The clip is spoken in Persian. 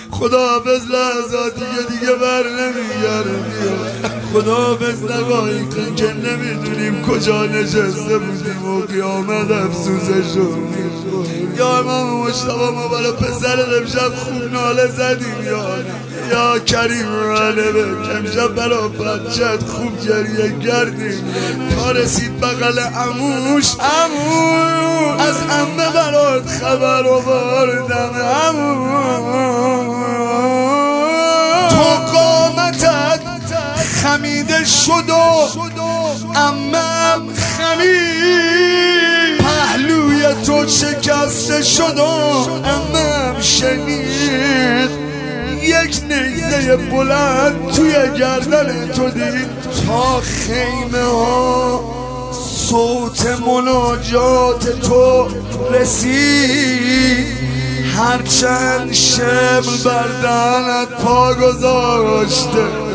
خداحافظ لحظات دیگه بر نمیگردی. خداحافظ دقایقی که نمیدونیم کجا نشسته بودیم و قیامت افسوسشو میخوریم. یا امام مجتبی ما برای پسر امشب خوب ناله زدیم یا کریم رانبه امشب برای بچت خوب گریه کردیم. تا رسید بغل عموش از عمه برات خبر آوردم. تو قامتت خمیده شد و عمم خمید. پهلوی تو شکسته شد و عمم شنید. یک نیزه بلند توی گردن تو دید. تا خیمه ها صوت مناجات تو رسید. هرچند شبل بر دهنت پا گذاشته